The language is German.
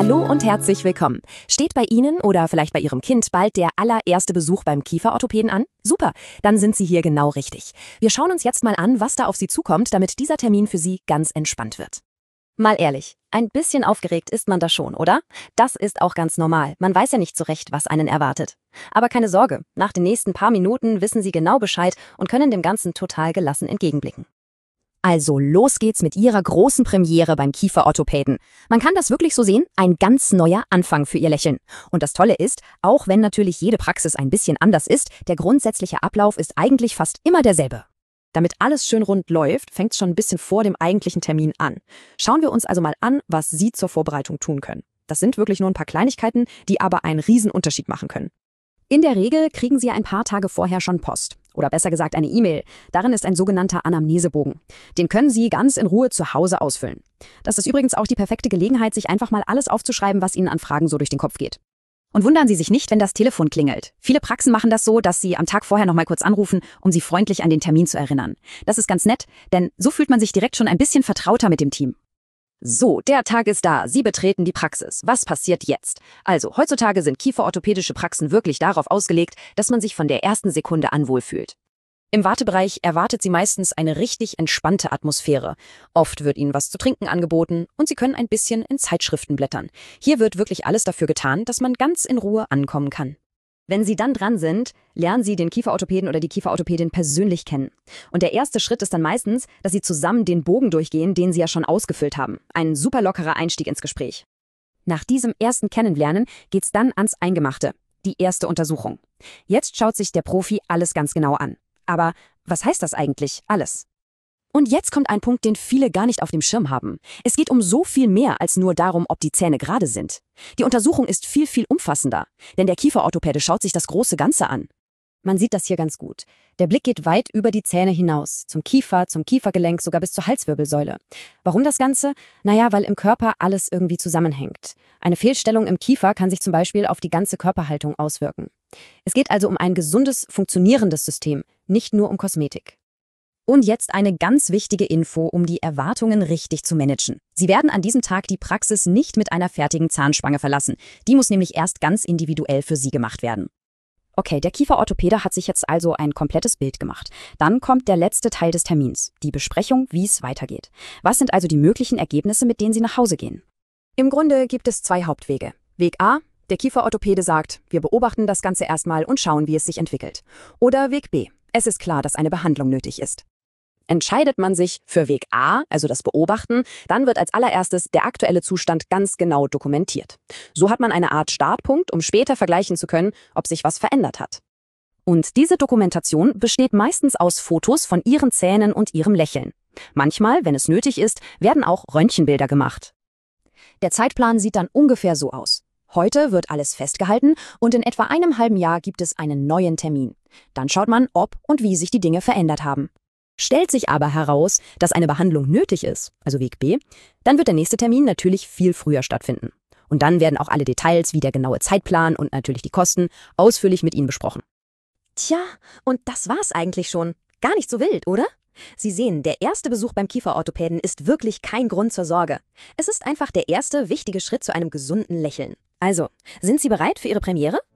Hallo und herzlich willkommen. Steht bei Ihnen oder vielleicht bei Ihrem Kind bald der allererste Besuch beim Kieferorthopäden an? Super, dann sind Sie hier genau richtig. Wir schauen uns jetzt mal an, was da auf Sie zukommt, damit dieser Termin für Sie ganz entspannt wird. Mal ehrlich, ein bisschen aufgeregt ist man da schon, oder? Das ist auch ganz normal. Man weiß ja nicht so recht, was einen erwartet. Aber keine Sorge, nach den nächsten paar Minuten wissen Sie genau Bescheid und können dem Ganzen total gelassen entgegenblicken. Also los geht's mit Ihrer großen Premiere beim Kieferorthopäden. Man kann das wirklich so sehen, ein ganz neuer Anfang für Ihr Lächeln. Und das Tolle ist, auch wenn natürlich jede Praxis ein bisschen anders ist, der grundsätzliche Ablauf ist eigentlich fast immer derselbe. Damit alles schön rund läuft, fängt es schon ein bisschen vor dem eigentlichen Termin an. Schauen wir uns also mal an, was Sie zur Vorbereitung tun können. Das sind wirklich nur ein paar Kleinigkeiten, die aber einen riesen Unterschied machen können. In der Regel kriegen Sie ein paar Tage vorher schon Post. Oder besser gesagt eine E-Mail. Darin ist ein sogenannter Anamnesebogen. Den können Sie ganz in Ruhe zu Hause ausfüllen. Das ist übrigens auch die perfekte Gelegenheit, sich einfach mal alles aufzuschreiben, was Ihnen an Fragen so durch den Kopf geht. Und wundern Sie sich nicht, wenn das Telefon klingelt. Viele Praxen machen das so, dass sie am Tag vorher noch mal kurz anrufen, um Sie freundlich an den Termin zu erinnern. Das ist ganz nett, denn so fühlt man sich direkt schon ein bisschen vertrauter mit dem Team. So, der Tag ist da. Sie betreten die Praxis. Was passiert jetzt? Also, heutzutage sind kieferorthopädische Praxen wirklich darauf ausgelegt, dass man sich von der ersten Sekunde an wohlfühlt. Im Wartebereich erwartet Sie meistens eine richtig entspannte Atmosphäre. Oft wird Ihnen was zu trinken angeboten und Sie können ein bisschen in Zeitschriften blättern. Hier wird wirklich alles dafür getan, dass man ganz in Ruhe ankommen kann. Wenn Sie dann dran sind, lernen Sie den Kieferorthopäden oder die Kieferorthopädin persönlich kennen. Und der erste Schritt ist dann meistens, dass Sie zusammen den Bogen durchgehen, den Sie ja schon ausgefüllt haben. Ein super lockerer Einstieg ins Gespräch. Nach diesem ersten Kennenlernen geht's dann ans Eingemachte, die erste Untersuchung. Jetzt schaut sich der Profi alles ganz genau an. Aber was heißt das eigentlich, alles? Und jetzt kommt ein Punkt, den viele gar nicht auf dem Schirm haben. Es geht um so viel mehr als nur darum, ob die Zähne gerade sind. Die Untersuchung ist viel, viel umfassender, denn der Kieferorthopäde schaut sich das große Ganze an. Man sieht das hier ganz gut. Der Blick geht weit über die Zähne hinaus, zum Kiefer, zum Kiefergelenk, sogar bis zur Halswirbelsäule. Warum das Ganze? Naja, weil im Körper alles irgendwie zusammenhängt. Eine Fehlstellung im Kiefer kann sich zum Beispiel auf die ganze Körperhaltung auswirken. Es geht also um ein gesundes, funktionierendes System, nicht nur um Kosmetik. Und jetzt eine ganz wichtige Info, um die Erwartungen richtig zu managen. Sie werden an diesem Tag die Praxis nicht mit einer fertigen Zahnspange verlassen. Die muss nämlich erst ganz individuell für Sie gemacht werden. Okay, der Kieferorthopäde hat sich jetzt also ein komplettes Bild gemacht. Dann kommt der letzte Teil des Termins, die Besprechung, wie es weitergeht. Was sind also die möglichen Ergebnisse, mit denen Sie nach Hause gehen? Im Grunde gibt es zwei Hauptwege. Weg A: Der Kieferorthopäde sagt, wir beobachten das Ganze erstmal und schauen, wie es sich entwickelt. Oder Weg B: Es ist klar, dass eine Behandlung nötig ist. Entscheidet man sich für Weg A, also das Beobachten, dann wird als allererstes der aktuelle Zustand ganz genau dokumentiert. So hat man eine Art Startpunkt, um später vergleichen zu können, ob sich was verändert hat. Und diese Dokumentation besteht meistens aus Fotos von Ihren Zähnen und Ihrem Lächeln. Manchmal, wenn es nötig ist, werden auch Röntgenbilder gemacht. Der Zeitplan sieht dann ungefähr so aus. Heute wird alles festgehalten und in etwa einem halben Jahr gibt es einen neuen Termin. Dann schaut man, ob und wie sich die Dinge verändert haben. Stellt sich aber heraus, dass eine Behandlung nötig ist, also Weg B, dann wird der nächste Termin natürlich viel früher stattfinden. Und dann werden auch alle Details wie der genaue Zeitplan und natürlich die Kosten ausführlich mit Ihnen besprochen. Tja, und das war's eigentlich schon. Gar nicht so wild, oder? Sie sehen, der erste Besuch beim Kieferorthopäden ist wirklich kein Grund zur Sorge. Es ist einfach der erste wichtige Schritt zu einem gesunden Lächeln. Also, sind Sie bereit für Ihre Premiere?